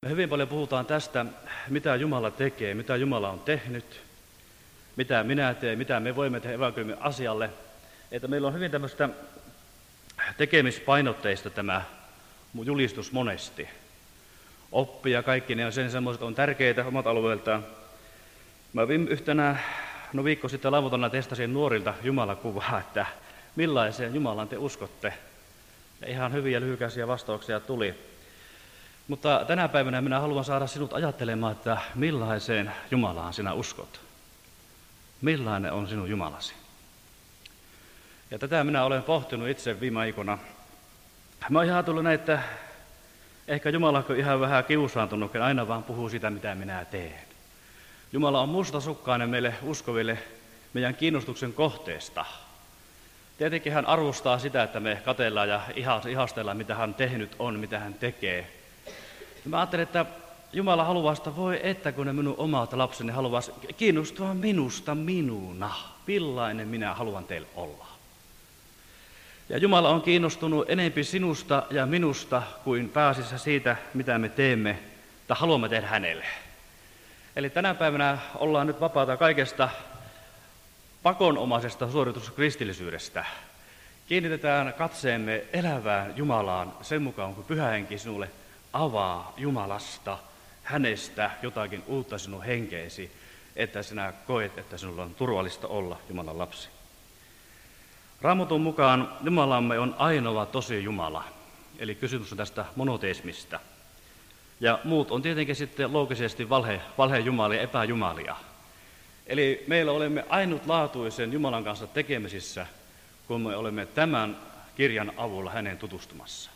Me hyvin paljon puhutaan tästä, mitä Jumala tekee, mitä Jumala on tehnyt, mitä minä teen, mitä me voimme tehdä evankeliumin asialle. Että meillä on hyvin tämmöistä tekemispainotteista tämä julistus monesti. Oppi ja kaikki ne on sen semmoiset on tärkeitä omat alueeltaan. Mä viikko sitten lauantaina testasin nuorilta Jumalakuvaa, että millaiseen Jumalaan te uskotte. Ja ihan hyviä lyhykäisiä vastauksia tuli. Mutta tänä päivänä minä haluan saada sinut ajattelemaan, että millaiseen Jumalaan sinä uskot. Millainen on sinun Jumalasi? Ja tätä minä olen pohtinut itse viime aikoina. Mä oon ihan tullut näin, että ehkä Jumala on ihan vähän kiusaantunut, että aina vaan puhuu sitä, mitä minä teen. Jumala on mustasukkainen meille uskoville meidän kiinnostuksen kohteesta. Tietenkin hän arvostaa sitä, että me katsellaan ja ihastellaan, mitä hän tehnyt on, mitä hän tekee. Mä ajattelen, että Jumala haluaa sitä, voi että kun ne minun omat lapseni haluaa kiinnostua minusta minuna. Millainen minä haluan teille olla. Ja Jumala on kiinnostunut enempi sinusta ja minusta kuin pääasiassa siitä, mitä me teemme tai haluamme tehdä hänelle. Eli tänä päivänä ollaan nyt vapaata kaikesta pakonomaisesta suorituskristillisyydestä. Kiinnitetään katseemme elävään Jumalaan sen mukaan, kun Pyhä Henki sinulle avaa Jumalasta, hänestä jotakin uutta sinun henkeesi, että sinä koet, että sinulla on turvallista olla Jumalan lapsi. Raamatun mukaan Jumalamme on ainoa tosi Jumala, eli kysymys on tästä monoteismista. Ja muut on tietenkin sitten loogisesti valhejumalia, epäjumalia. Eli meillä olemme ainutlaatuisen Jumalan kanssa tekemisissä, kun me olemme tämän kirjan avulla hänen tutustumassa.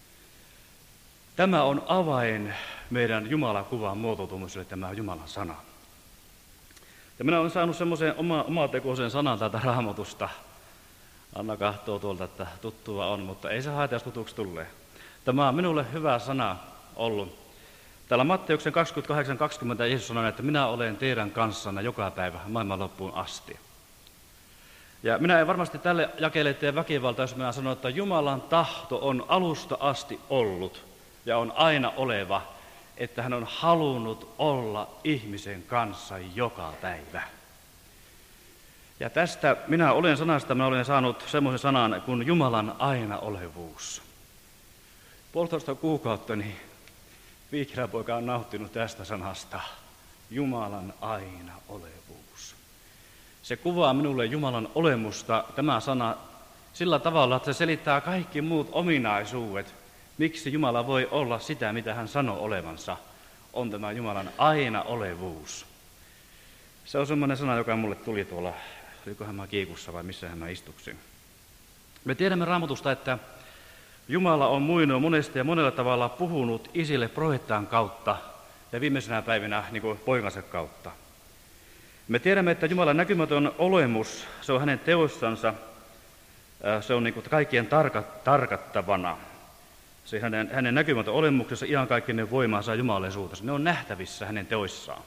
Tämä on avain meidän Jumalakuvan muotoutumiselle, tämä Jumalan sana. Ja minä olen saanut semmoisen omatekoisen sanan täältä Raamatusta. Anna kahtoo tuolta, että tuttua on, mutta ei se haeta, jos tutuksi tulee. Tämä on minulle hyvä sana ollut. Täällä Matteuksen 28:20 Jeesus sanoi, että minä olen teidän kanssanne joka päivä maailman loppuun asti. Ja minä en varmasti tälle jakele tee väkivaltaa, jos minä sanon, että Jumalan tahto on alusta asti ollut ja on aina oleva, että hän on halunnut olla ihmisen kanssa joka päivä. Ja tästä minä olen saanut semmoisen sanan kuin Jumalan aina olevuus. 1,5 kuukautta niin viikiläpoika on nauttinut tästä sanasta, Jumalan aina olevuus. Se kuvaa minulle Jumalan olemusta, tämä sana, sillä tavalla, että se selittää kaikki muut ominaisuudet, miksi Jumala voi olla sitä, mitä hän sanoo olevansa, on tämä Jumalan aina olevuus. Se on semmoinen sana, joka mulle tuli tuolla, olikohan mä kiikussa vai missähän mä istuksin. Me tiedämme Raamatusta, että Jumala on muinoin monesti ja monella tavalla puhunut isille profeettaan kautta ja viimeisenä päivinä niin kuin poikansa kautta. Me tiedämme, että Jumalan näkymätön olemus, se on hänen teossansa, se on niin kuin kaikkien tarkattavana. Se hänen näkymätön olemuksensa, iankaikkinen voimansa ja jumalallisuutensa, ne on nähtävissä hänen teoissaan.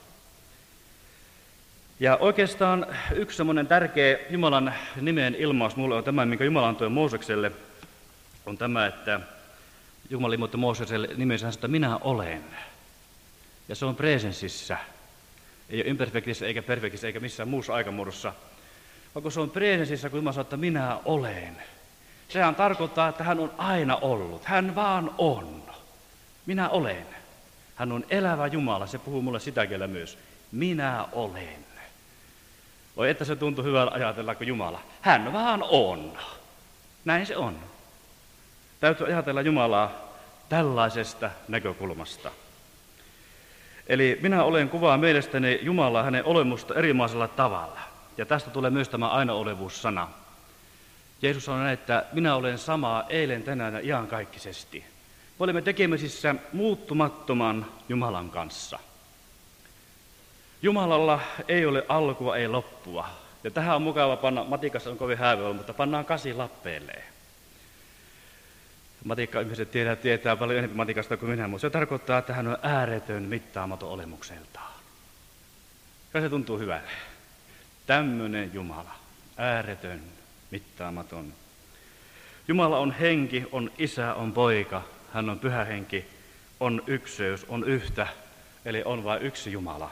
Ja oikeastaan yksi semmoinen tärkeä Jumalan nimen ilmaus mulle on tämä, minkä Jumala antoi Moosekselle, on tämä, että Jumala ilmoitti Moosekselle nimensä, että minä olen. Ja se on presensissä, ei ole imperfektissä eikä perfektissä eikä missään muussa aikamuodossa, vaan kun se on presensissä, kun Jumala sanoo, että minä olen. Sehän tarkoittaa, että hän on aina ollut. Hän vaan on. Minä olen. Hän on elävä Jumala. Se puhuu mulle sitä kieltä myös. Minä olen. Voi että se tuntuu hyvältä ajatella kuin Jumala. Hän vaan on. Näin se on. Täytyy ajatella Jumalaa tällaisesta näkökulmasta. Eli minä olen kuvaa mielestäni Jumalaa hänen olemusta erilaisella tavalla. Ja tästä tulee myös tämä aina-olevuus-sana. Jeesus sanoi, että minä olen sama eilen, tänään ja iankaikkisesti. Me olemme tekemisissä muuttumattoman Jumalan kanssa. Jumalalla ei ole alkua, ei loppua. Ja tähän on mukava panna, matikassa on kovin häävellä, mutta pannaan 8 lappeelleen. Matikka-ihmiset tietää paljon enemmän matikasta kuin minä, mutta se tarkoittaa, että hän on ääretön mittaamaton olemukseltaan. Ja se tuntuu hyvälle. Tämmöinen Jumala, ääretön, mittaamaton. Jumala on henki, on isä, on poika, hän on pyhä henki, on ykseys, on yhtä, eli on vain yksi Jumala.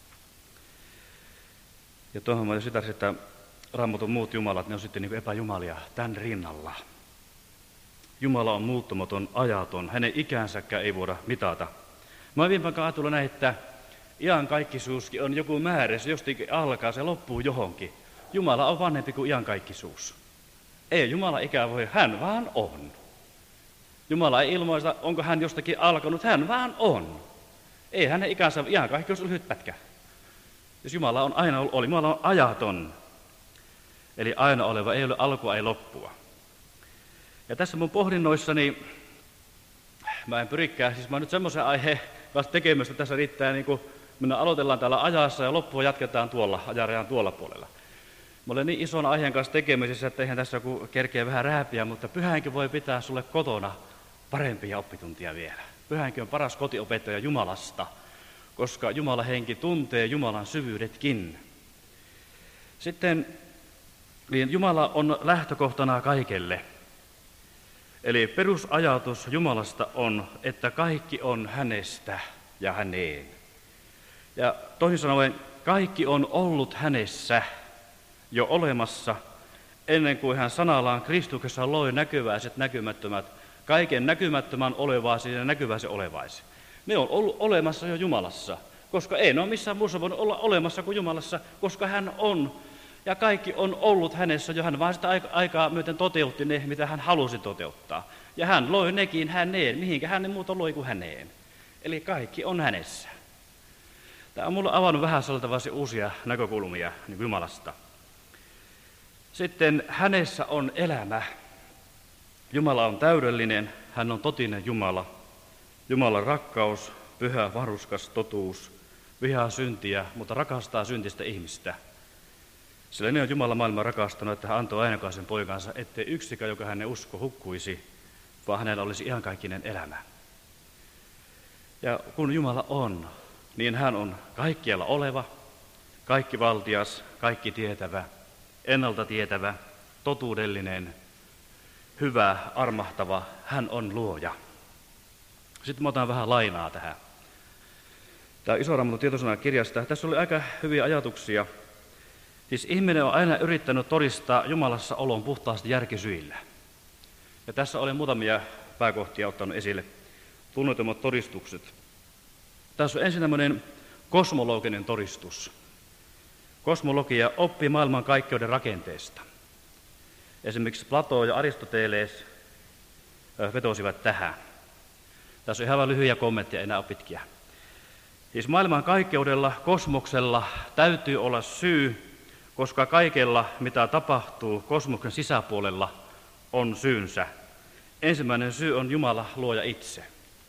Ja tuohon mä sitä, että Raamatun muut jumalat, ne on sitten niin kuin epäjumalia tämän rinnalla. Jumala on muuttumaton, ajaton, hänen ikänsäkään ei voida mitata. Mä oon viime päivänä ajatellut näin, että iankaikkisuuskin on joku määrä, se jostakin alkaa, se loppuu johonkin. Jumala on vanhempi kuin iankaikkisuus. Ei Jumala ikään voi, hän vaan on. Jumala ei ilmoista, onko hän jostakin alkanut, hän vaan on. Ei hänen ikänsä iankaikkisuus ole lyhyt pätkä. Jos Jumala on aina ollut, Jumala on ajaton. Eli aina oleva, ei ole alkua, ei loppua. Ja tässä mun pohdinnoissani, mä en pyrikään, siis mä oon nyt semmoisen aiheen kanssa tekemistä, tässä riittää niin kuin, minä aloitellaan täällä ajassa ja loppua jatketaan tuolla, ajarajan tuolla puolella. Mä olen niin ison aiheen kanssa tekemisissä, että eihän tässä joku kerkeä vähän rääpiä, mutta pyhänkin voi pitää sulle kotona parempia oppituntia vielä. Pyhänkin on paras kotiopettaja Jumalasta, koska Jumalan henki tuntee Jumalan syvyydetkin. Sitten niin Jumala on lähtökohtana kaikelle. Eli perusajatus Jumalasta on, että kaikki on hänestä ja häneen. Ja toisin sanoen, kaikki on ollut hänessä jo olemassa, ennen kuin hän sanallaan Kristuksessa loi näkyväiset näkymättömät, kaiken näkymättömän olevaisi ja näkyväisen olevaisi. Ne on ollut olemassa jo Jumalassa, koska ei ne ole missään muussa voinut olla olemassa kuin Jumalassa, koska hän on. Ja kaikki on ollut hänessä jo, hän vaan sitä aikaa myöten toteutti ne, mitä hän halusi toteuttaa. Ja hän loi nekin häneen, mihinkä hän ne muuta loi kuin häneen. Eli kaikki on hänessä. Tämä on mulle avannut vähän sellaisia uusia näkökulmia niin Jumalasta. Sitten hänessä on elämä. Jumala on täydellinen, hän on totinen Jumala. Jumalan rakkaus, pyhä, varuskas totuus, vihaa syntiä, mutta rakastaa syntistä ihmistä. Sillä ne on Jumala maailman rakastanut, että hän antoi ainokaisen poikansa, ettei yksikään, joka hänen usko hukkuisi, vaan hänellä olisi iankaikkinen elämä. Ja kun Jumala on, niin hän on kaikkialla oleva, kaikkivaltias, kaikki tietävä, ennalta tietävä, totuudellinen, hyvä, armahtava, hän on luoja. Sitten mä otan vähän lainaa tähän. Tämä Iso Raamatun tietosanakirjasta. Tässä oli aika hyviä ajatuksia. Siis ihminen on aina yrittänyt todistaa Jumalassa olon puhtaasti järkisyillä. Ja tässä olen muutamia pääkohtia ottanut esille. Tunnetummat todistukset. Tässä on ensin tämmöinen kosmologinen todistus. Kosmologia oppii maailman kaikkeuden rakenteesta. Esimerkiksi Plato ja Aristoteles vetosivat tähän. Tässä on ihan lyhyitä kommentteja, enää ole pitkiä. Siis maailman kaikkeudella, kosmoksella täytyy olla syy, koska kaikella, mitä tapahtuu kosmoksen sisäpuolella, on syynsä. Ensimmäinen syy on Jumala, luoja itse.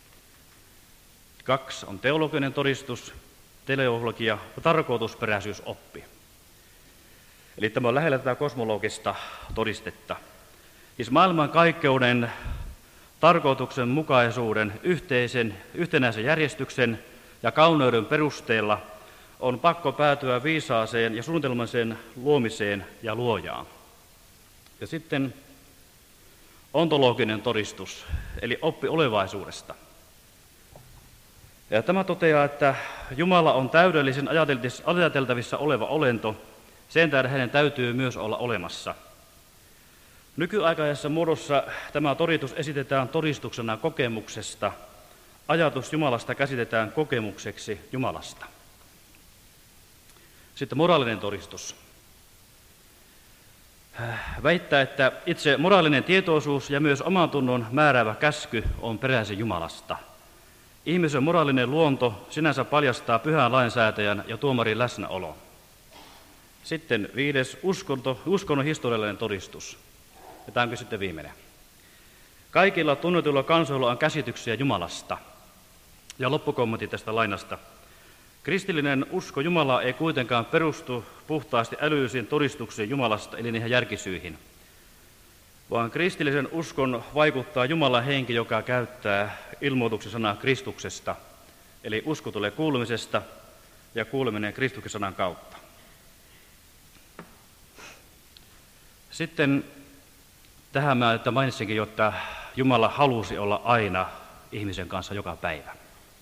2 on teologinen todistus, teleologia ja tarkoitusperäisyysoppi. Eli tämä on lähellä tätä kosmologista todistetta. Siis maailman kaikkeuden, tarkoituksenmukaisuuden, yhtenäisen järjestyksen ja kauneuden perusteella on pakko päätyä viisaaseen ja suunnitelmalliseen luomiseen ja luojaan. Ja sitten ontologinen todistus, eli oppi olevaisuudesta. Ja tämä toteaa, että Jumala on täydellisen ajateltavissa oleva olento, sen tähden hänen täytyy myös olla olemassa. Nykyaikaisessa muodossa tämä todistus esitetään todistuksena kokemuksesta. Ajatus Jumalasta käsitetään kokemukseksi Jumalasta. Sitten moraalinen todistus. Väittää, että itse moraalinen tietoisuus ja myös omantunnon määräävä käsky on peräisin Jumalasta. Ihmisen moraalinen luonto sinänsä paljastaa pyhän lainsäätäjän ja tuomarin läsnäolon. Sitten 5. Uskonnon historiallinen todistus. Ja tämä onkin sitten viimeinen. Kaikilla tunnetuilla kansoilla on käsityksiä Jumalasta. Ja loppukommentti tästä lainasta. Kristillinen usko Jumalaa ei kuitenkaan perustu puhtaasti älyllisiin todistuksiin Jumalasta, eli niihin järkisyihin, vaan kristillisen uskon vaikuttaa Jumalan henki, joka käyttää ilmoituksen sanaa Kristuksesta, eli usko tulee kuulemisesta ja kuuleminen Kristuksen sanan kautta. Sitten tähän mä mainitsinkin, että Jumala halusi olla aina ihmisen kanssa joka päivä.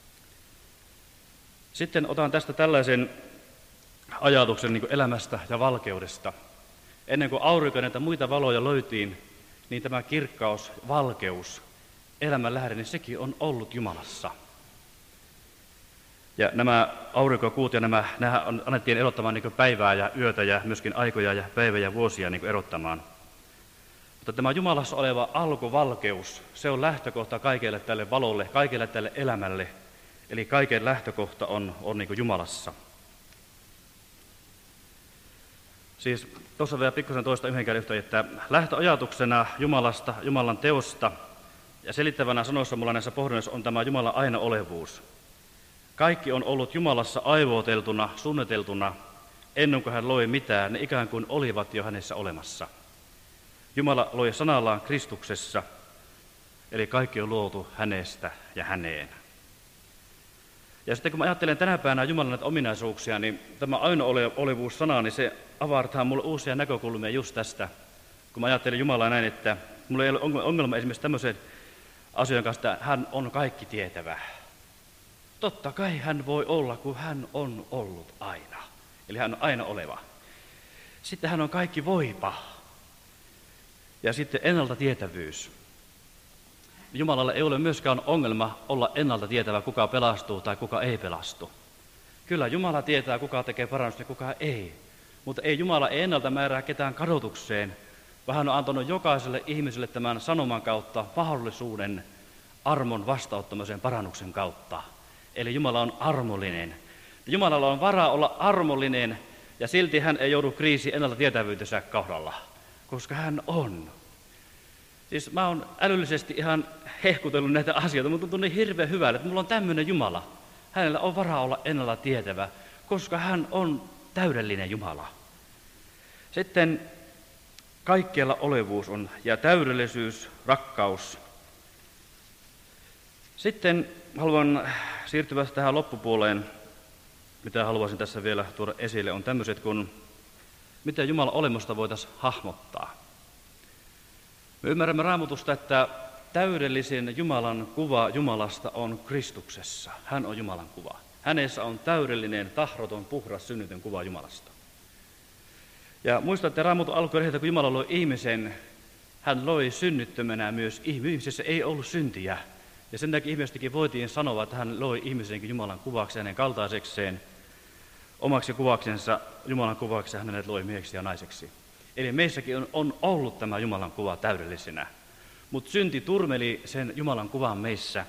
Sitten otan tästä tällaisen ajatuksen niin kuin elämästä ja valkeudesta. Ennen kuin aurinko näitä muita valoja löytiin, niin tämä kirkkaus, valkeus, elämän lähde, niin sekin on ollut Jumalassa. Ja nämä aurinkokuut ja nämä annettiin erottamaan niin kuin päivää ja yötä ja myöskin aikoja ja päivää ja vuosia niin kuin erottamaan. Mutta tämä Jumalassa oleva alkuvalkeus, se on lähtökohta kaikelle tälle valolle, kaikelle tälle elämälle. Eli kaiken lähtökohta on niin kuin Jumalassa. Siis tuossa vielä pikkusen toista yhden kerran yhteen, että lähtöajatuksena Jumalasta, Jumalan teosta ja selittävänä sanoissa mulla näissä pohdinnoissa on tämä Jumalan aina olevuus. Kaikki on ollut Jumalassa aivoteltuna, suunniteltuna, ennen kuin hän loi mitään, ne ikään kuin olivat jo hänessä olemassa. Jumala loi sanallaan Kristuksessa, eli kaikki on luotu hänestä ja häneen. Ja sitten kun mä ajattelen tänä päivänä Jumalan näitä ominaisuuksia, niin tämä aina-olevuus-sana, niin se avartaa mulle uusia näkökulmia just tästä. Kun mä ajattelen Jumalaa näin, että mulla ei ole ongelma esimerkiksi tämmöisen asian kanssa, että hän on kaikki tietävä. Totta kai hän voi olla, kun hän on ollut aina. Eli hän on aina oleva. Sitten hän on kaikki voipa. Ja sitten ennalta tietävyys. Jumalalla ei ole myöskään ongelma olla ennalta tietävä, kuka pelastuu tai kuka ei pelastu. Kyllä Jumala tietää, kuka tekee parannusta ja kuka ei. Mutta ei Jumala ennalta määrää ketään kadotukseen, vaan hän on antanut jokaiselle ihmiselle tämän sanoman kautta mahdollisuuden armon vastaanottamisen parannuksen kautta. Eli Jumala on armollinen. Jumalalla on varaa olla armollinen ja silti hän ei joudu kriisiin ennalta tietävyytensä kohdalla, koska hän on. Siis mä oon älyllisesti ihan hehkutellut näitä asioita, mutta tuntuu niin hirveän hyvälle, että mulla on tämmöinen Jumala. Hänellä on varaa olla ennalta tietävä, koska hän on täydellinen Jumala. Sitten kaikkialla olevuus on ja täydellisyys, rakkaus. Sitten haluan siirtyä tähän loppupuoleen, mitä haluaisin tässä vielä tuoda esille, on tämmöiset, kun miten Jumalan olemusta voitaisiin hahmottaa. Me ymmärrämme Raamatusta, että täydellisin Jumalan kuva Jumalasta on Kristuksessa. Hän on Jumalan kuva. Hänessä on täydellinen, tahroton, puhdas, synnytön kuva Jumalasta. Ja muistatte Raamatun alkuperheitä, kun Jumala loi ihmisen, hän loi synnyttömänä myös ihmisessä ei ollut syntiä. Ja sen takia ihmistäkin voitiin sanoa, että hän loi ihmisenkin Jumalan kuvaksi hänen kaltaisekseen, omaksi kuvaksensa, Jumalan kuvaksi hän hänet loi mieheksi ja naiseksi. Eli meissäkin on ollut tämä Jumalan kuva täydellisenä, mutta synti turmeli sen Jumalan kuvan meissä.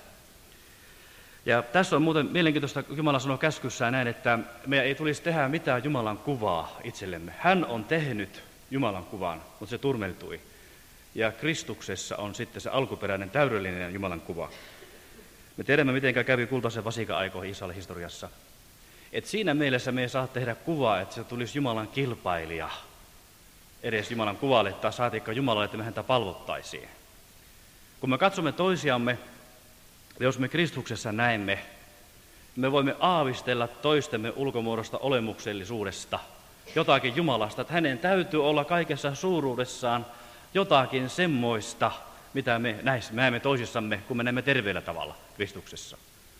Ja tässä on muuten mielenkiintoista, kun Jumala sanoo käskyssään näin, että meidän ei tulisi tehdä mitään Jumalan kuvaa itsellemme. Hän on tehnyt Jumalan kuvan, mutta se turmeltui. Ja Kristuksessa on sitten se alkuperäinen täydellinen Jumalan kuva. Me tiedämme, miten kävi kultaisen vasikan aikoihin Israelin historiassa. Et siinä mielessä me ei saa tehdä kuvaa, että se tulisi Jumalan kilpailija edes Jumalan kuvalle tai saatiinko Jumalalle, että me häntä palvottaisiin. Kun me katsomme toisiamme, jos me Kristuksessa näemme, me voimme aavistella toistemme ulkomuodosta olemuksellisuudesta, jotakin Jumalasta, että hänen täytyy olla kaikessa suuruudessaan jotakin semmoista, mitä me näemme toisissamme, kun me näemme terveellä tavalla Kristuksessa.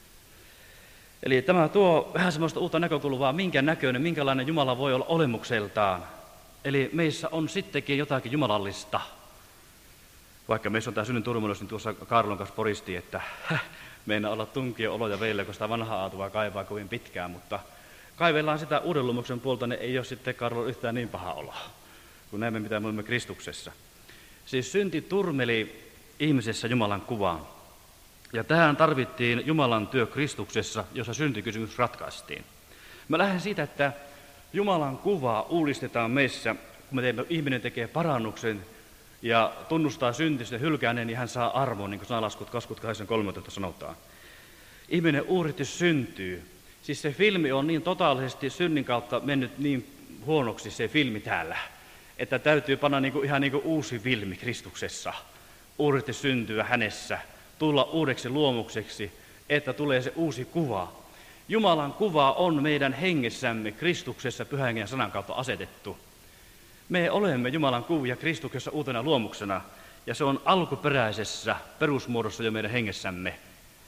Eli tämä tuo vähän semmoista uutta näkökulmaa, minkä näköinen, minkälainen Jumala voi olla olemukseltaan. Eli meissä on sittenkin jotakin jumalallista. Vaikka meissä on tämä synnin turmelus, niin tuossa Kaarlon kanssa poristi, että meinaa olla tunkio oloja veille, kun sitä vanhaa aatua kaivaa kovin pitkään, mutta kaivellaan sitä uuden luomuksen puolta, niin ei ole sitten Kaarlon yhtään niin paha oloa, kun näemme mitä me olemme Kristuksessa. Siis synti turmeli ihmisessä Jumalan kuvaan. Ja tähän tarvittiin Jumalan työ Kristuksessa, jossa syntikysymys ratkaistiin. Mä lähden siitä, että Jumalan kuvaa uudistetaan meissä, kun ihminen tekee parannuksen ja tunnustaa syntissä ja hylkääneen, niin hän saa arvon, niin kuin sanalaskut 28.13 sanotaan. Ihminen uudesti syntyy. Siis se filmi on niin totaalisesti synnin kautta mennyt niin huonoksi se filmi täällä, että täytyy panna ihan niin kuin uusi filmi Kristuksessa, uudesti syntyä hänessä, tulla uudeksi luomukseksi, että tulee se uusi kuva. Jumalan kuva on meidän hengessämme Kristuksessa Pyhän Hengen sanan kautta asetettu. Me olemme Jumalan kuvia Kristuksessa uutena luomuksena, ja se on alkuperäisessä perusmuodossa jo meidän hengessämme.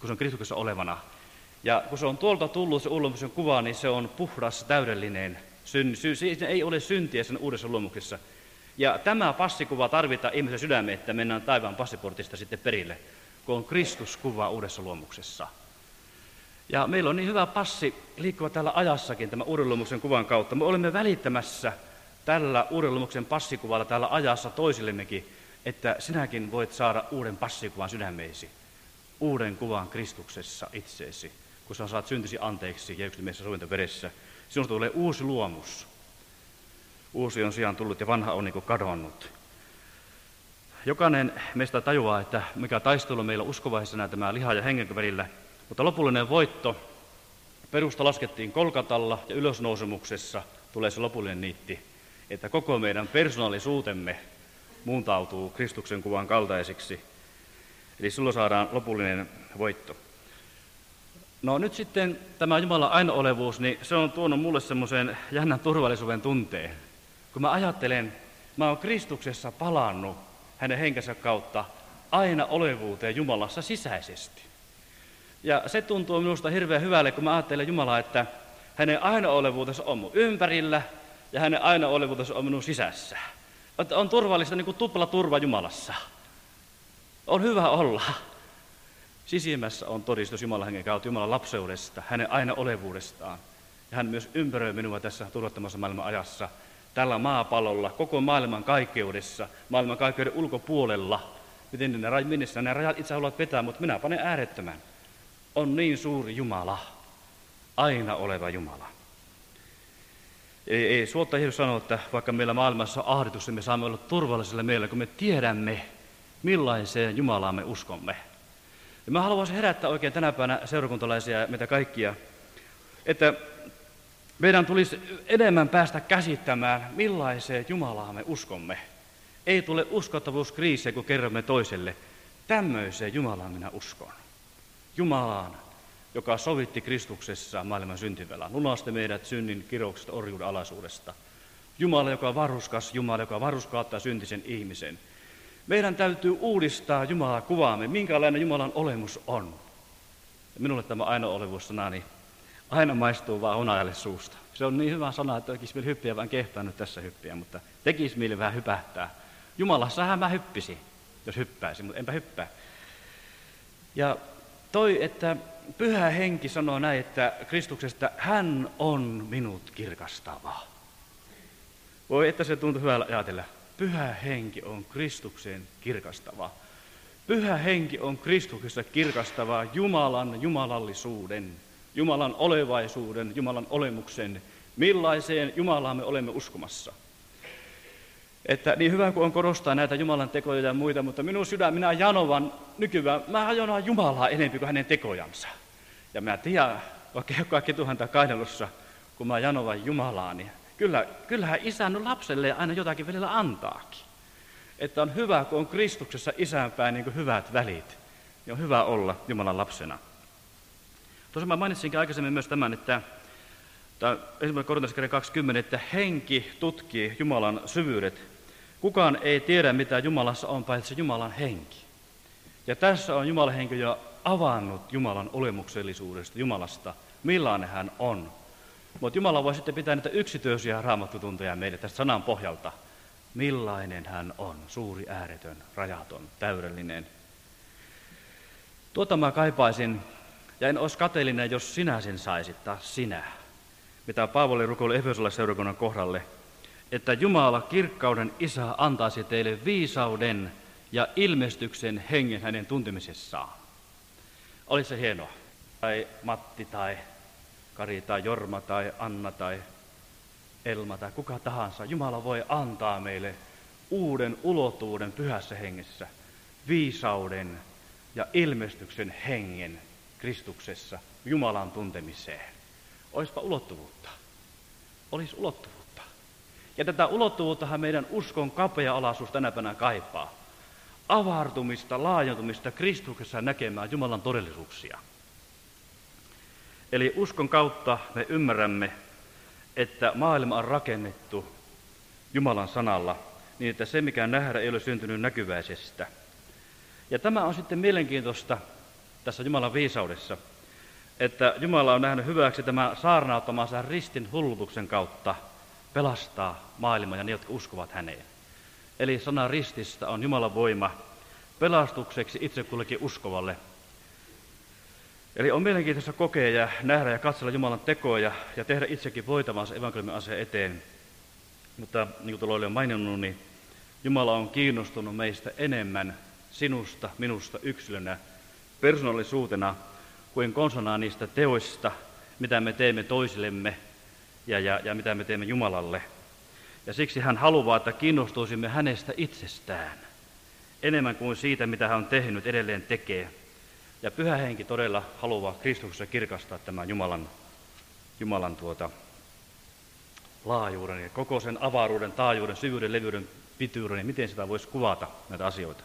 kun se on Kristuksessa olevana. Ja kun se on tuolta tullut se luomuksen kuva, niin se on puhdas, täydellinen. Siinä ei ole syntiä sen uudessa luomuksessa. Ja tämä passikuva tarvitaan ihmisen sydämeen, että mennään taivaan passiportista sitten perille, kun on Kristuskuva uudessa luomuksessa. Ja meillä on niin hyvä passi liikkua täällä ajassakin tämän uuden luomuksen kuvan kautta. Me olemme välittämässä tällä uuden luomuksen passikuvalla täällä ajassa toisillemmekin, että sinäkin voit saada uuden passikuvan sydämeesi, uuden kuvan Kristuksessa itseesi, kun sä saat syntisi anteeksi Jeesuksen mielessä sovintoveressä. Sinusta tulee uusi luomus. Uusi on sijaan tullut ja vanha on niin kuin kadonnut. Jokainen meistä tajuaa, että mikä taistelu meillä on uskovaisena tämä liha ja hengen välillä, mutta lopullinen voitto, perusta laskettiin Kolkatalla ja ylösnousemuksessa tulee se lopullinen niitti, että koko meidän persoonallisuutemme muuntautuu Kristuksen kuvan kaltaisiksi. Eli silloin saadaan lopullinen voitto. No nyt sitten tämä Jumalan ainoalevuus, niin se on tuonut mulle semmoisen jännän turvallisuuden tunteen. Kun mä ajattelen, mä oon Kristuksessa palannut hänen henkensä kautta aina olevuuteen Jumalassa sisäisesti. Ja se tuntuu minusta hirveän hyvälle, kun mä ajattelen Jumalaa, että hänen aina-olevuutensa on mun ympärillä ja hänen aina-olevuutensa on minun sisässä. Että on turvallista niin kuin tupla turva Jumalassa. On hyvä olla. Sisimmässä on todistus Jumalan hengen kautta Jumalan lapseudesta, hänen aina-olevuudestaan. Ja hän myös ympäröi minua tässä turvattomassa maailman ajassa, tällä maapallolla, koko maailman kaikkeudessa, maailman kaikkeuden ulkopuolella. Minne ne rajat itse haluat vetää, mutta minä panen äärettömän. On niin suuri Jumala, aina oleva Jumala. Ei suotta Jeesus sanoo, että vaikka meillä maailmassa on ahditus, niin me saamme olla turvallisella mielellä, kun me tiedämme, millaiseen Jumalaan me uskomme. Ja mä haluaisin herättää oikein tänä päivänä seurakuntalaisia ja meitä kaikkia, että meidän tulisi enemmän päästä käsittämään, millaiseen Jumalaan me uskomme. Ei tule uskottavuuskriisiä, kun kerromme toiselle, tämmöiseen Jumalaan minä uskon. Jumalaan, joka sovitti Kristuksessa maailman syntivelan, lunasti meidät synnin kirouksesta, orjuuden alaisuudesta. Jumala, joka on varhuskas, Jumala, joka varhuskauttaa syntisen ihmisen. Meidän täytyy uudistaa Jumalaa kuvaamme, minkälainen Jumalan olemus on. Ja minulle tämä aina-olevuus-sana niin aina maistuu vaan hunajalle suusta. Se on niin hyvä sana, että tekisi mieli hyppiä, vaan kehtaa nyt tässä hyppiä, mutta tekisi mieli vähän hypähtää. Jumalassahan mä hyppisin, jos hyppäisin, mutta enpä hyppää. Ja että Pyhä Henki sanoo näin, että Kristuksesta hän on minut kirkastava. Voi, että se tuntuu hyvällä ajatella. Pyhä Henki on Kristuksen kirkastava. Pyhä Henki on Kristuksessa kirkastava Jumalan jumalallisuuden, Jumalan olevaisuuden, Jumalan olemuksen, millaiseen Jumalaan me olemme uskomassa. Että niin hyvä kuin on korostaa näitä Jumalan tekoja ja muita, mutta minun minä janovan nykyään, mä janoan Jumalaa enemmän kuin hänen tekojansa. Ja mä tiedän, vaikka kaikki tuhanta kaidelussa, kun mä janovan Jumalaa, niin kyllähän isän lapselle aina jotakin välillä antaakin. Että on hyvä, kun on Kristuksessa isänpäin niin kuin hyvät välit, niin on hyvä olla Jumalan lapsena. Tosiaan mä mainitsinkin aikaisemmin myös tämän, että 1. Korintalaiskirja 20, että henki tutkii Jumalan syvyydet. Kukaan ei tiedä, mitä Jumalassa on, paitsi Jumalan henki. Ja tässä on Jumalan henki jo avannut Jumalan olemuksellisuudesta, Jumalasta, millainen hän on. Mutta Jumala voi sitten pitää niitä yksityisiä raamattutuntoja meille tästä sanan pohjalta. Millainen hän on, suuri, ääretön, rajaton, täydellinen. Tuota mä kaipaisin, ja en olisi kateellinen, jos sinä sen saisit, taas sinä. Mitä Paavali rukoili Efesolaisseurakunnan kohdalle, että Jumala, kirkkauden Isä, antaisi teille viisauden ja ilmestyksen hengen hänen tuntemisessaan. Olisi se hienoa. Tai Matti tai Kari tai Jorma tai Anna tai Elma tai kuka tahansa. Jumala voi antaa meille uuden ulottuvuuden pyhässä hengessä, viisauden ja ilmestyksen hengen Kristuksessa, Jumalan tuntemiseen. Olisipa ulottuvuutta. Olisi ulottuvuutta. Ja tätä ulottuvuuttahan meidän uskon kapea-alaisuus tänä päivänä kaipaa. Avartumista, laajentumista Kristuksessa näkemään Jumalan todellisuuksia. Eli uskon kautta me ymmärrämme, että maailma on rakennettu Jumalan sanalla, niin että se mikä nähdä ei ole syntynyt näkyväisestä. Ja tämä on sitten mielenkiintoista, tässä Jumalan viisaudessa, että Jumala on nähnyt hyväksi tämä saarnauttamansa ristin hullutuksen kautta pelastaa maailman ja ne, jotka uskovat häneen. Eli sana rististä on Jumalan voima pelastukseksi itse kullekin uskovalle. Eli on mielenkiintoista kokea ja nähdä ja katsella Jumalan tekoja ja tehdä itsekin voitavansa evankeliumin asian eteen. Mutta niin kuin tuolla oli jo maininnut, niin Jumala on kiinnostunut meistä enemmän sinusta, minusta yksilönä, persoonallisuutena, kuin konsonaan niistä teoista, mitä me teemme toisillemme ja mitä me teemme Jumalalle. Ja siksi hän haluaa, että kiinnostuisimme hänestä itsestään enemmän kuin siitä, mitä hän on tehnyt, edelleen tekee. Ja Pyhä Henki todella haluaa Kristuksessa kirkastaa tämän Jumalan laajuuden ja koko sen avaruuden, taajuuden, syvyyden, levyyden, pituuden, ja miten sitä voisi kuvata näitä asioita.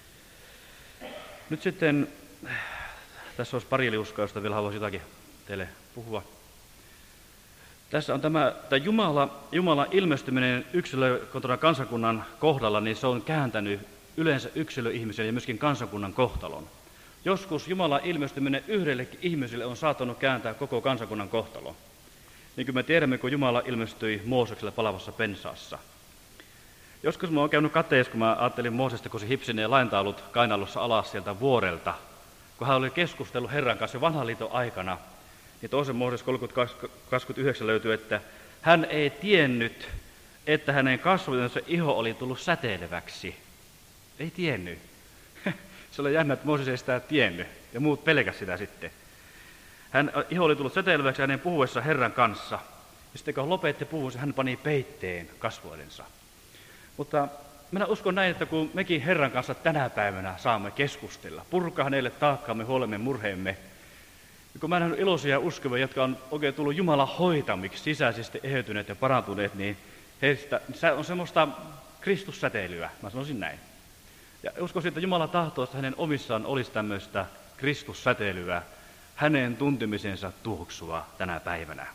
Nyt sitten, tässä olisi pari liuskaa, josta vielä haluaisin jotakin teille puhua. Tässä on tämä Jumalan ilmestyminen yksilön kansakunnan kohdalla, niin se on kääntänyt yleensä yksilöihmisen ja myöskin kansakunnan kohtalon. Joskus Jumalan ilmestyminen yhdellekin ihmiselle on saattanut kääntää koko kansakunnan kohtalon. Niin kuin me tiedämme, kun Jumala ilmestyi Moosekselle palavassa pensaassa. Joskus mä oon käynyt kateessa, kun mä ajattelin Moosesta, kun se hipsi ne laintaulut kainalossa alas sieltä vuorelta. Kun hän oli keskustellut Herran kanssa vanhan liiton aikana, niin toisen Mooses 30:29 löytyy, että hän ei tiennyt, että hänen kasvojensa iho oli tullut säteileväksi. Ei tiennyt. Se oli jännä, että Mooses ei sitä tiennyt, ja muut pelkäs sitä sitten. Hän iho oli tullut säteileväksi hänen puhuessa Herran kanssa. Ja sitten kun lopetti puhunsa, hän pani peitteen kasvoidensa. Mutta minä uskon näin, että kun mekin Herran kanssa tänä päivänä saamme keskustella, purkaa hänelle taakkaamme, huolemme, murheemme, ja kun mä nähnyt iloisia uskovia, jotka on oikein tullut Jumalan hoitamiksi, sisäisesti eheytyneet ja parantuneet, niin heistä se on semmoista Kristussäteilyä, mä sanoisin näin. Ja uskoisin, että Jumala tahtoo, että hänen omissaan olisi tämmöistä Kristussäteilyä, hänen tuntemisensa tuoksua tänä päivänä.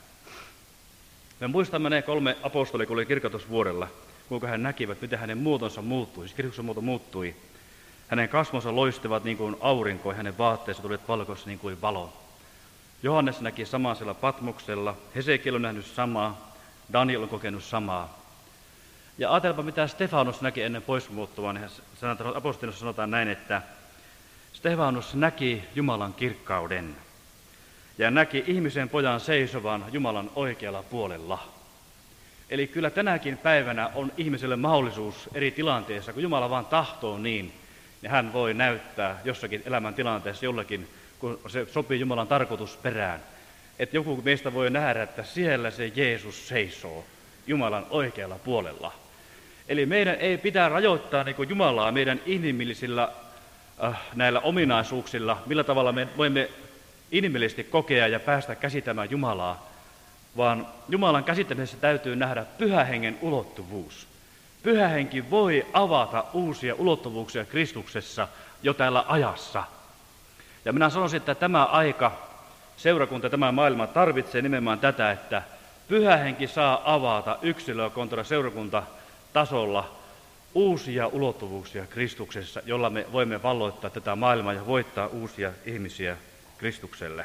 Me muistamme ne 3 apostolia, kun oli kirjoitusvuorella, kuinka he näkivät, miten hänen muotonsa muuttui, siis Kristuksen muoto muuttui. Hänen kasvonsa loistivat niin kuin aurinko ja hänen vaatteensa tulivat valkoissa niin kuin valo. Johannes näki samaa siellä Patmoksella, Hesekiel on nähnyt samaa, Daniel on kokenut samaa. Ja ajatelpa, mitä Stefanus näki ennen poismuuttua, niin apostolissa sanotaan näin, että Stefanus näki Jumalan kirkkauden ja näki ihmisen pojan seisovan Jumalan oikealla puolella. Eli kyllä tänäkin päivänä on ihmiselle mahdollisuus eri tilanteissa, kun Jumala vaan tahtoo niin hän voi näyttää jossakin elämän tilanteessa jollakin, kun se sopii Jumalan tarkoitusperään. Että joku meistä voi nähdä, että siellä se Jeesus seisoo Jumalan oikealla puolella. Eli meidän ei pitää rajoittaa niin kuin Jumalaa meidän inhimillisillä näillä ominaisuuksilla, millä tavalla me voimme inhimillisesti kokea ja päästä käsittämään Jumalaa, vaan Jumalan käsittämisessä täytyy nähdä Pyhän Hengen ulottuvuus. Pyhä Henki voi avata uusia ulottuvuuksia Kristuksessa jo täällä ajassa. Ja minä sanoisin, että tämä aika, seurakunta, tämä maailma tarvitsee nimenomaan tätä, että Pyhä Henki saa avata yksilöä kontra seurakuntatasolla uusia ulottuvuuksia Kristuksessa, jolla me voimme valloittaa tätä maailmaa ja voittaa uusia ihmisiä Kristukselle.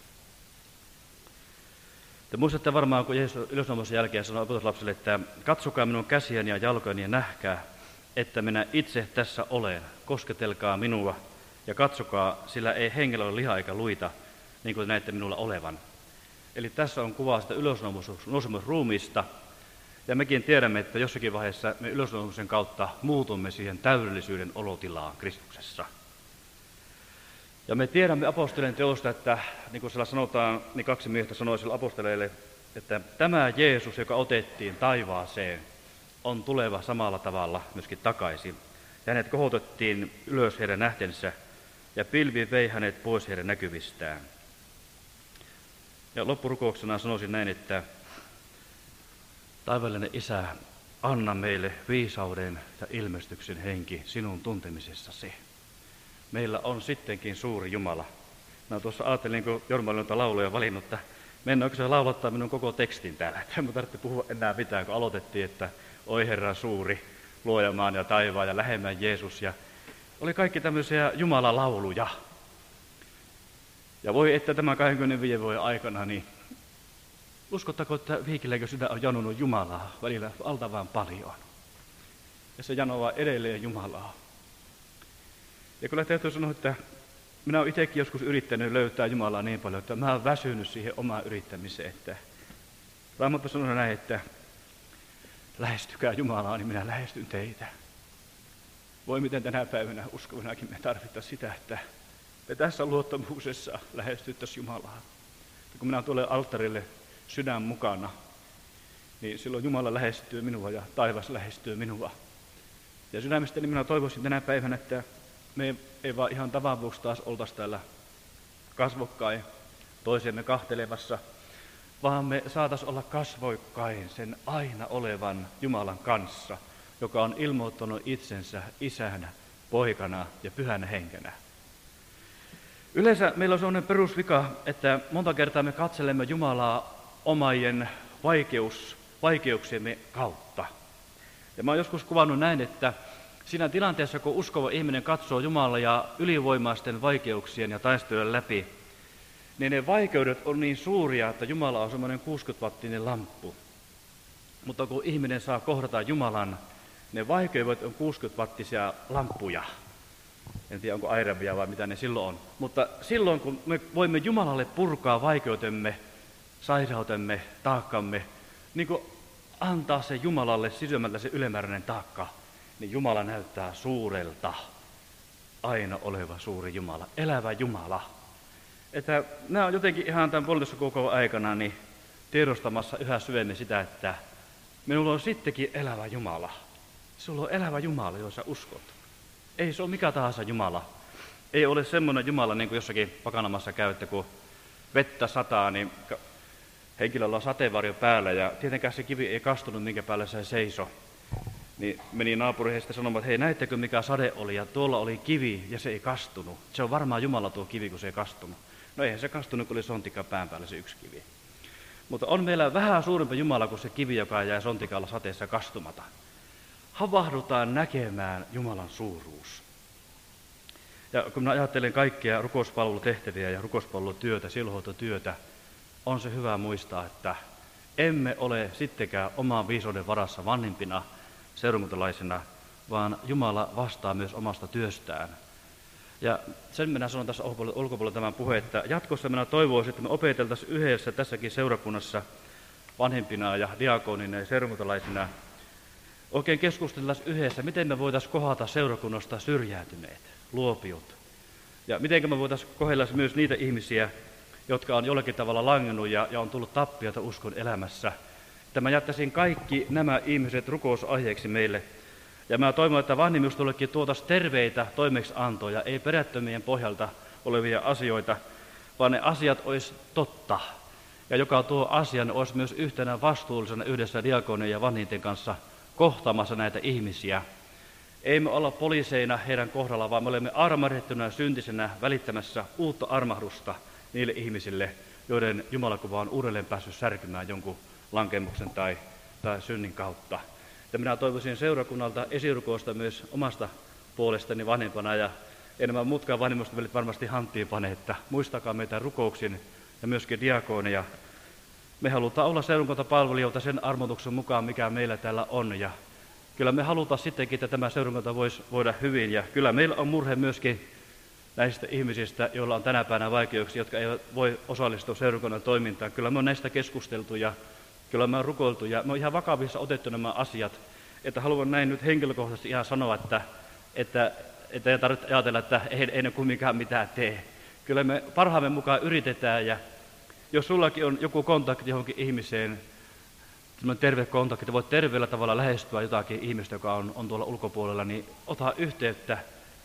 Te muistatte varmaan, kun Jeesus ylösnousemuksen jälkeen sanoi opetuslapsille, että katsokaa minun käsiäni ja jalkojani ja nähkää, että minä itse tässä olen. Kosketelkaa minua ja katsokaa, sillä ei hengellä ole liha eikä luita, niin kuin näette minulla olevan. Eli tässä on kuva sitä ylösnousemusruumiista. Ja mekin tiedämme, että jossakin vaiheessa me ylösnousemuksen kautta muutumme siihen täydellisyyden olotilaan Kristuksessa. Ja me tiedämme apostolien teosta, että niin kuin siellä sanotaan, niin 2 miestä sanoi sille apostoleille, että tämä Jeesus, joka otettiin taivaaseen, on tuleva samalla tavalla myöskin takaisin. Ja hänet kohotettiin ylös heidän nähtensä, ja pilvi vei hänet pois heidän näkyvistään. Ja loppurukouksena sanoisin näin, että taivaallinen Isä, anna meille viisauden ja ilmestyksen henki sinun tuntemisessasi. Meillä on sittenkin suuri Jumala. Mä tuossa ajattelin, kun Jorma oli noita lauluja valinnut, että mennäänkö se laulattaa minun koko tekstin täällä. Että en tarvitse puhua enää mitään, kun aloitettiin, että oi Herra suuri, luoja maan ja taivaan ja lähemmän Jeesus. Ja oli kaikki tämmöisiä Jumalalauluja. Ja voi että tämä 25 vuoden aikana, niin uskottako, että Viikilänkö sydän on janonut Jumalaa välillä valtavan paljon. Ja se janoaa edelleen Jumalaa. Ja kyllä täytyy sanoa, että minä olen itsekin joskus yrittänyt löytää Jumalaa niin paljon, että mä olen väsynyt siihen omaan yrittämiseen. Että Raamattu sanoo näin, että lähestykää Jumalaa, niin minä lähestyn teitä. Voi miten tänä päivänä uskovinnakin me tarvitaan sitä, että me tässä luottamuksessa lähestyttäisiin Jumalaa. Ja kun minä tulen alttarille sydän mukana, niin silloin Jumala lähestyy minua ja taivas lähestyy minua. Ja sydämestäni minä toivoisin tänä päivänä, että me ei vaan ihan tavan vuoksi taas oltaisi täällä kasvokkain toisemme kahtelevassa, vaan me saataisiin olla kasvoikkain sen aina olevan Jumalan kanssa, joka on ilmoittanut itsensä isänä, poikana ja pyhänä henkenä. Yleensä meillä on sellainen perusvika, että monta kertaa me katselemme Jumalaa omien vaikeuksiemme kautta. Ja mä oon joskus kuvannut näin, että siinä tilanteessa, kun uskova ihminen katsoo Jumalaa ja ylivoimaisten vaikeuksien ja taistelujen läpi, niin ne vaikeudet on niin suuria, että Jumala on semmoinen 60-wattinen lamppu. Mutta kun ihminen saa kohdata Jumalan, ne vaikeudet on 60-wattisia lamppuja. En tiedä, onko airavia vai mitä ne silloin on. Mutta silloin, kun me voimme Jumalalle purkaa vaikeutemme, sairautemme, taakkamme, niin kuin antaa se Jumalalle sisämältä se ylimääräinen taakka, niin Jumala näyttää suurelta, aina oleva suuri Jumala, elävä Jumala. Että nämä on jotenkin ihan tämän puolitoista kuukauden aikana niin tiedostamassa yhä syvemmin sitä, että minulla on sittenkin elävä Jumala. Sulla on elävä Jumala, jossa uskot. Ei se ole mikä tahansa Jumala. Ei ole semmoinen Jumala, niin kuin jossakin pakanamassa käy, että kun vettä sataa, niin henkilöllä on sateenvarjo päällä ja tietenkään se kivi ei kastunut, minkä päällä se seisoi. Niin meni naapuri heistä sanomaan, että hei, näittekö mikä sade oli ja tuolla oli kivi ja se ei kastunut. Se on varmaan Jumala tuo kivi, kun se ei kastunut. No eihän se kastunut, kun oli sontikka pään päällä se yksi kivi. Mutta on meillä vähän suurempi Jumala kuin se kivi, joka jää sontikalla sateessa kastumata. Havahdutaan näkemään Jumalan suuruus. Ja kun minä ajattelen kaikkia rukouspalvelutehtäviä ja rukouspalvelutyötä, silhoitotyötä, on se hyvä muistaa, että emme ole sittenkään oman viisauden varassa vanhimpina seurakuntalaisina, vaan Jumala vastaa myös omasta työstään. Ja sen minä sanon tässä ulkopuolella tämän puheen, että jatkossa minä toivoisin, että me opeteltaisiin yhdessä tässäkin seurakunnassa vanhempina ja diakonina ja seurakuntalaisina oikein keskustellaan yhdessä, miten me voitaisiin kohdata seurakunnasta syrjäytyneet, luopiot. Ja miten me voitaisiin kohdella myös niitä ihmisiä, jotka on jollakin tavalla langennut ja on tullut tappiota uskon elämässä. Että mä jättäisin kaikki nämä ihmiset rukousaiheeksi meille. Ja mä toivon, että vanhemmistollekin tuotaisiin terveitä toimeksiantoja, ei perättömien pohjalta olevia asioita, vaan ne asiat olisi totta. Ja joka tuo asian olisi myös yhtenä vastuullisena yhdessä diakonien ja vanhinten kanssa kohtaamassa näitä ihmisiä. Ei me olla poliiseina heidän kohdalla, vaan me olemme armahdettuna syntisenä välittämässä uutta armahdusta niille ihmisille, joiden Jumalakuva on uudelleen päässyt särkymään jonkun lankemuksen tai synnin kautta. Ja minä toivoisin seurakunnalta esirukousta myös omasta puolestani vanhempana, ja enemmän muutkaan vanhemmusta velit varmasti hanttiin pane, että muistakaa meitä rukouksin ja myöskin diakoneja. Me halutaan olla seurakuntapalvelijoita sen armoituksen mukaan, mikä meillä täällä on, ja kyllä me halutaan sittenkin, että tämä seurakunta voisi voida hyvin, ja kyllä meillä on murhe myöskin näistä ihmisistä, joilla on tänä päivänä vaikeuksia, jotka eivät voi osallistua seurakunnan toimintaan. Kyllä me on näistä keskusteltu ja kyllä me on rukoiltu ja me on ihan vakavissa otettu nämä asiat. Että haluan näin nyt henkilökohtaisesti ihan sanoa, että ei tarvitse ajatella, että ei ne kumminkaan mitään tee. Kyllä me parhaamme mukaan yritetään, ja jos sullakin on joku kontakti johonkin ihmiseen, terve kontakti, voit terveellä tavalla lähestyä jotakin ihmistä, joka on tuolla ulkopuolella, niin ota yhteyttä.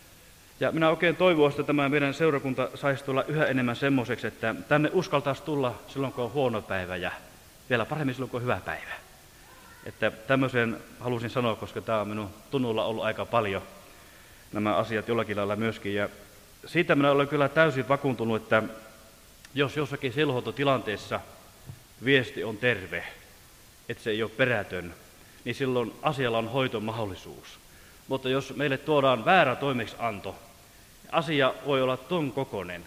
Ja minä oikein toivoisin, että tämä meidän seurakunta saisi tulla yhä enemmän semmoiseksi, että tänne uskaltaisi tulla silloin, kun on huono päivä ja vielä paremmin silloin, kun on hyvä päivä. Että tämmöisen halusin sanoa, koska tämä on minun tunnulla ollut aika paljon nämä asiat jollakin lailla myöskin. Ja siitä minä olen kyllä täysin vakuuntunut, että jos jossakin silhoitotilanteessa viesti on terve, että se ei ole perätön, niin silloin asialla on hoiton mahdollisuus. Mutta jos meille tuodaan väärä toimeksianto, asia voi olla ton kokoinen,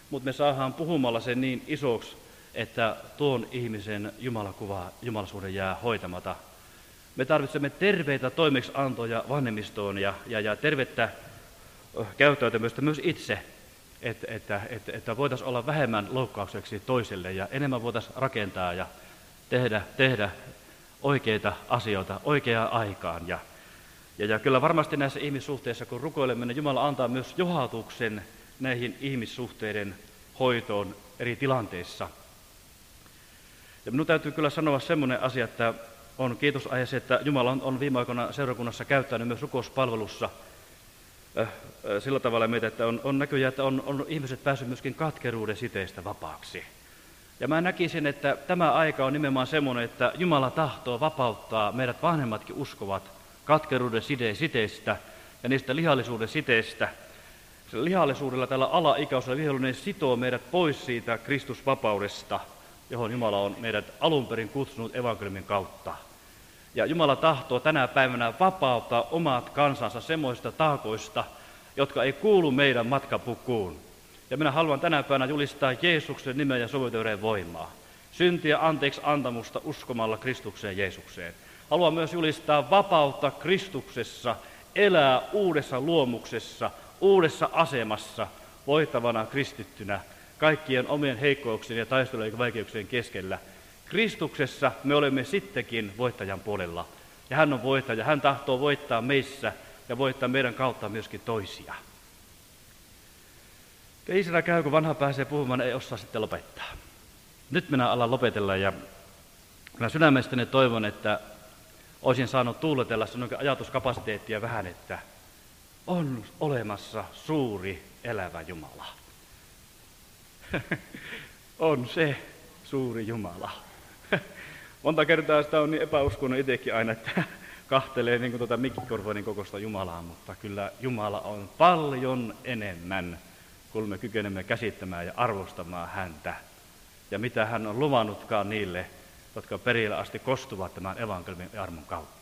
mutta me saadaan puhumalla sen niin isoksi, että tuon ihmisen jumalakuva, jumalisuuden jää hoitamatta. Me tarvitsemme terveitä toimeksiantoja vanhemmistoon ja tervettä käyttäytymistä myös itse, että voitaisiin olla vähemmän loukkaukseksi toiselle ja enemmän voitaisiin rakentaa ja tehdä oikeita asioita oikeaan aikaan. Ja kyllä varmasti näissä ihmissuhteissa, kun rukoilemme, niin Jumala antaa myös johatuksen näihin ihmissuhteiden hoitoon eri tilanteissa. Ja minun täytyy kyllä sanoa semmoinen asia, että on kiitosaihe se, että Jumala on viime aikoina seurakunnassa käyttänyt myös rukouspalvelussa sillä tavalla meitä, että on näköjään, että on ihmiset päässyt myöskin katkeruuden siteistä vapaaksi. Ja mä näkisin, että tämä aika on nimenomaan semmoinen, että Jumala tahtoo vapauttaa meidät vanhemmatkin uskovat katkeruuden siteistä ja niistä lihallisuuden siteistä. Sillä lihallisuudella tällä alaikäisellä vihollinen sitoo meidät pois siitä Kristusvapaudesta, johon Jumala on meidät alun perin kutsunut evankeliumin kautta. Ja Jumala tahtoo tänä päivänä vapauttaa omat kansansa semmoista taakoista, jotka ei kuulu meidän matkapukuun. Ja minä haluan tänä päivänä julistaa Jeesuksen nimen ja soviteuden voimaa. Syntiä anteeksi antamusta uskomalla Kristukseen Jeesukseen. Haluan myös julistaa vapautta Kristuksessa, elää uudessa luomuksessa, uudessa asemassa, voittavana kristittynä, kaikkien omien heikkouksien ja taistelujen ja vaikeuksien keskellä. Kristuksessa me olemme sittenkin voittajan puolella. Ja hän on voittaja, hän tahtoo voittaa meissä ja voittaa meidän kautta myöskin toisia. Keisillä käy, kun vanha pääsee puhumaan, ei osaa sitten lopettaa. Nyt minä alan lopetella ja minä sydämestäni toivon, että olisin saanut tuuletella sellainen ajatuskapasiteettia vähän, että on olemassa suuri elävä Jumala. On se suuri Jumala. Monta kertaa sitä on niin epäuskoinen itsekin aina, että kahtelee niin kuin mikkikorvoinen kokoista Jumalaa, mutta kyllä Jumala on paljon enemmän, kun me kykenemme käsittämään ja arvostamaan häntä. Ja mitä hän on luvannutkaan niille, jotka perille asti kostuvat tämän evankeliumin armon kautta.